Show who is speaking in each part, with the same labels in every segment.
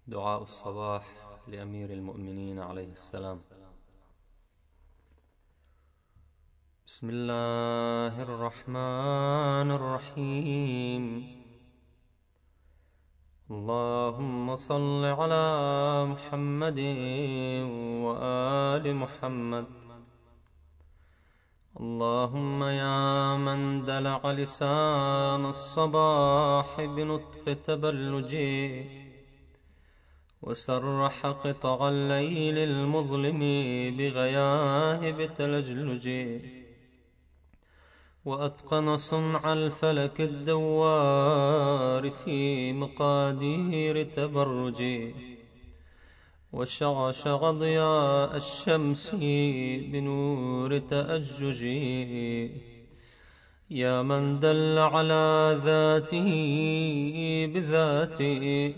Speaker 1: دعاء الصباح لأمير المؤمنين عليه السلام. بسم الله الرحمن الرحيم. اللهم صل على محمد وآل محمد. اللهم يا من دلع لسان الصباح بنطق تبلجي، وسرح قطع الليل المظلم بغياهب تلجلجي، وأتقن صنع الفلك الدوار في مقادير تبرجي، وشعشع ضياء الشمس بنور تأججي. يا من دل على ذاته بذاته،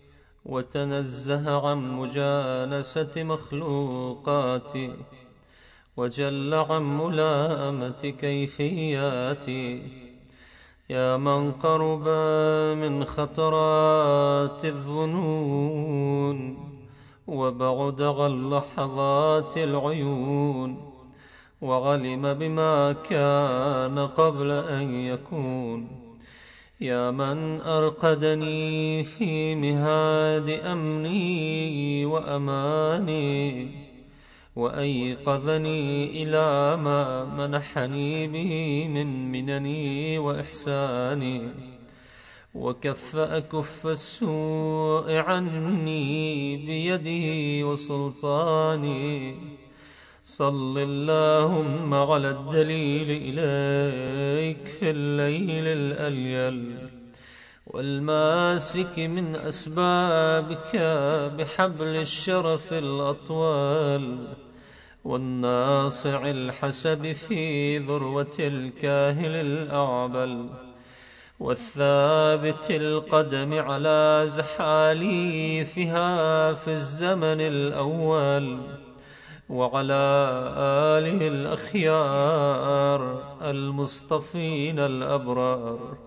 Speaker 1: وتنزه عن مجانسة مخلوقاتي، وجل عن ملائمة كيفياتي. يا من قرب من خطرات الظنون، وبعد عن لحظات العيون، وعلم بما كان قبل أن يكون. يا من أرقدني في مهاد أمني وأماني، وأيقظني إلى ما منحني به من منني وإحساني، وكف أكف السوء عني بيده وسلطاني. صل اللهم على الدليل إليك في الليل الأليل، والماسك من أسبابك بحبل الشرف الأطول، والناصع الحسب في ذروة الكاهل الأعبل، والثابت القدم على زحاليفها في الزمن الأول، وعلى آله الأخيار المصطفين الأبرار.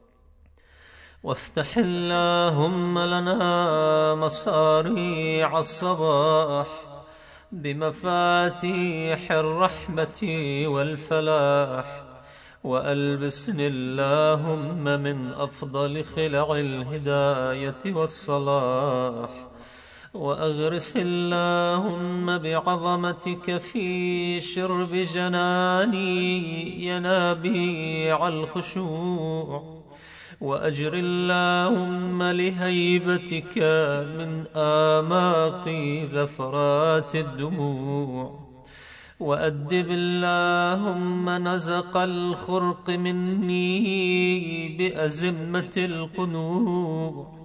Speaker 1: وافتح اللهم لنا مصاريع الصباح بمفاتيح الرحمة والفلاح، وألبسني اللهم من أفضل خلع الهداية والصلاح، وأغرس اللهم بعظمتك في شرب جناني ينابيع الخشوع، وأجر اللهم لهيبتك من آماقي ذفرات الدموع، وأدب اللهم نزق الخرق مني بأزمة القنوع.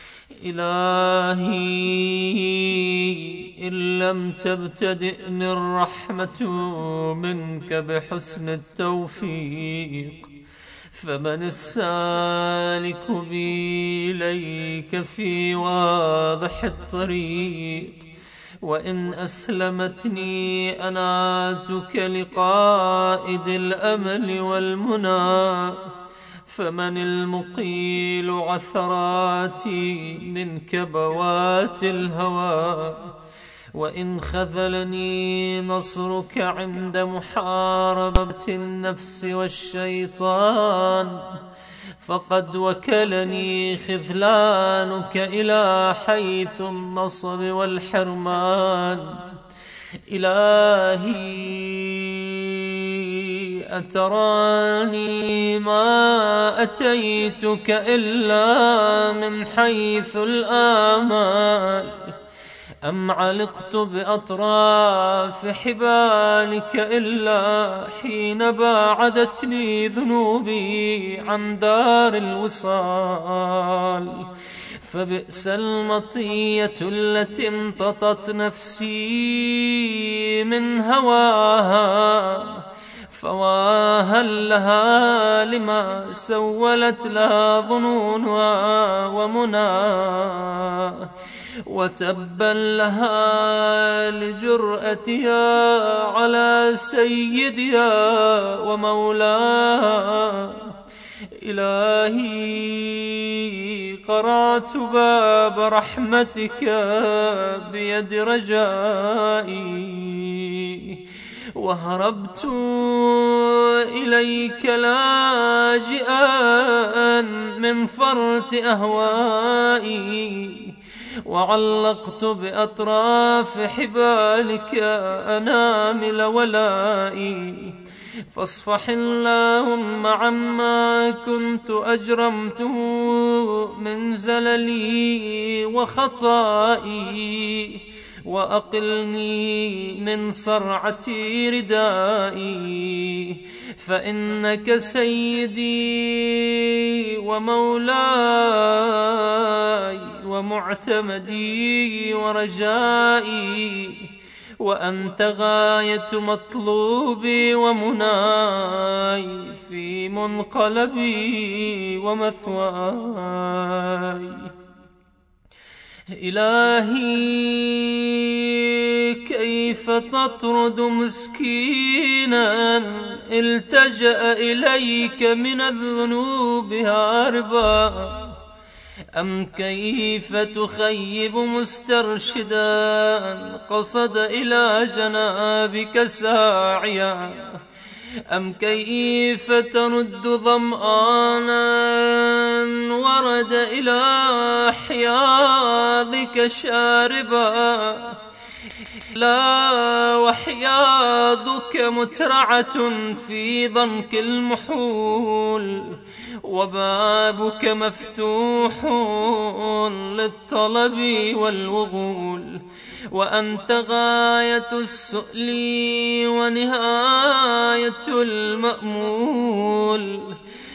Speaker 1: إلهي إن لم تبتدئني الرحمة منك بحسن التوفيق، فمن السالك بي إليك في واضح الطريق. وإن أسلمتني أناتك لقائد الأمل والمنى، فمن المقيل عثراتي من كبوات الهوى. وإن خذلني نصرك عند محاربة النفس والشيطان، فقد وكلني خذلانك إلى حيث النصب والحرمان. إلهي أتراني ما أتيتك إلا من حيث الآمال، أم علقت بأطراف حبالك إلا حين باعدتني ذنوبي عن دار الوصال. فبئس المطية التي امتطت نفسي من هواها، فواها لها لما سولت لها ظنونها ومناها، وتبا لها لجرأتها على سيدها ومولاها.
Speaker 2: إلهي قرعت باب رحمتك بيد رجائي، وهربت إليك لاجئا من فرط أهوائي، وعلقت بأطراف حبالك أنامل ولائي. فاصفح اللهم عما كنت أجرمته من زللي وخطائي، وأقلني من صرعة ردائي، فإنك سيدي ومولاي ومعتمدي ورجائي، وأنت غاية مطلوبي ومناي في منقلبي ومثواي. إلهي كيف تطرد مسكينا التجأ إليك من الذنوب هاربا، أم كيف تخيب مسترشدا قصد إلى جنابك ساعيا، أم كيف ترد ظمآنا ورد إلى حياضك شاربا، لا وحياضك مترعة في ضنك المحول، وبابك مفتوح للطلب والوغول، وأنت غاية السؤل ونهاية المأمول.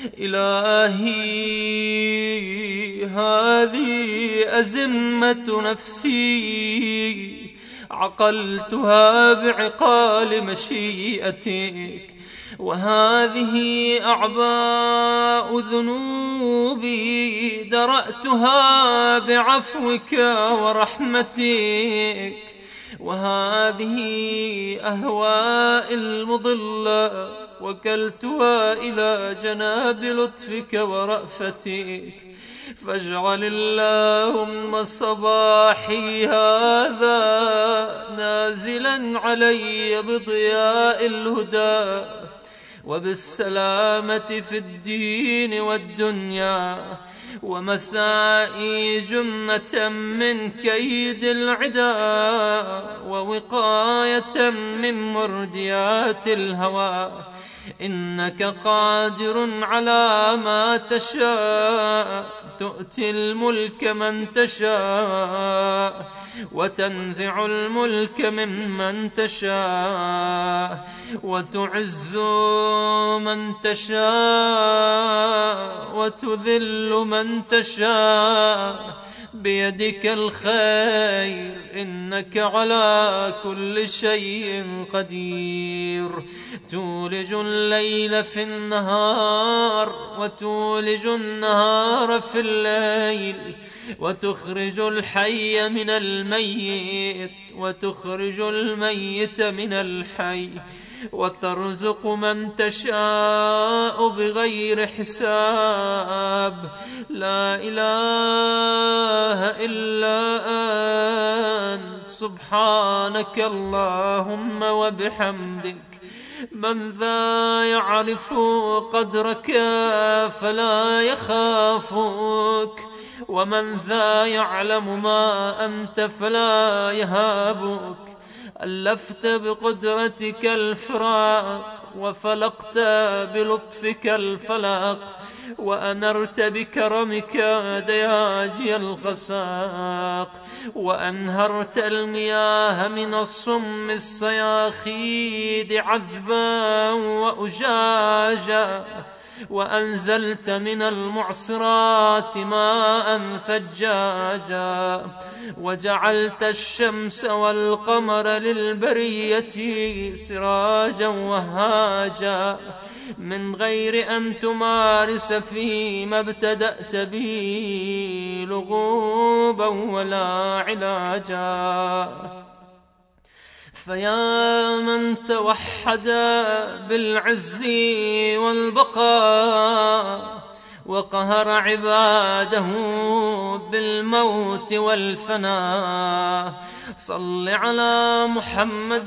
Speaker 2: إلهي هذه أزمة نفسي عقلتها بعقال مشيئتك، وهذه أعباء ذنوبي درأتها بعفوك ورحمتك، وهذه أهواء المضلة وكلتها إلى جناب لطفك ورأفتك. فاجعل اللهم صباحي هذا نازلا علي بضياء الهدى وبالسلامة في الدين والدنيا، ومسائي جنة من كيد العدا، ووقاية من مرديات الهوى. إنك قادر على ما تشاء، تؤتي الملك من تشاء وتنزع الملك ممن تشاء، وتعز من تشاء وتذل من تشاء، بيدك الخير إنك على كل شيء قدير. تولج الليل في النهار وتولج النهار في الليل، وتخرج الحي من الميت وتخرج الميت من الحي، وترزق من تشاء بغير حساب. لا إله إلا أنت سبحانك اللهم وبحمدك. من ذا يعرف قدرك فلا يخافك، ومن ذا يعلم ما أنت فلا يهابك. ألفت بقدرتك الفراق وفلقت بلطفك الفلاق، وأنرت بكرمك دياجي الخساق، وأنهرت المياه من الصم الصياخيد عذبا وأجاجا، وأنزلت من المعصرات ماء ثجاجا، وجعلت الشمس والقمر للبرية سراجا وهاجا، من غير أن تمارس فيما ابتدأت به لغوبا ولا علاجا. فيا من توحد بالعز والبقاء، وقهر عباده بالموت والفناء. صل على محمد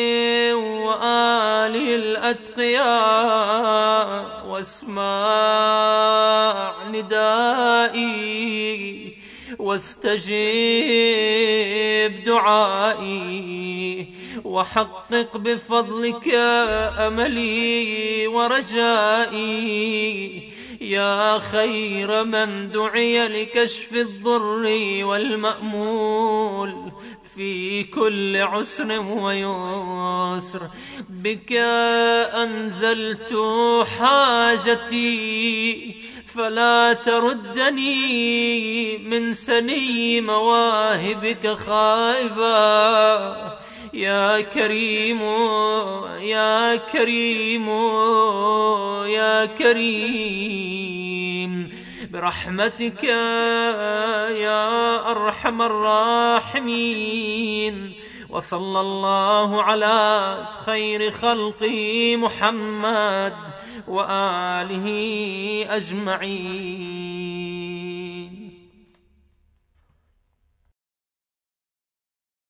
Speaker 2: وآله الأتقياء واسمع ندائي واستجب دعائي، وحقق بفضلك أملي ورجائي، يا خير من دعي لكشف الضر والمأمول في كل عسر ويسر. بك أنزلت حاجتي فلا تردني من سني مواهبك خائبا. يا كريم يا كريم يا كريم برحمتك يا أرحم الراحمين. وصلى الله على خير خلقه محمد وآله أجمعين.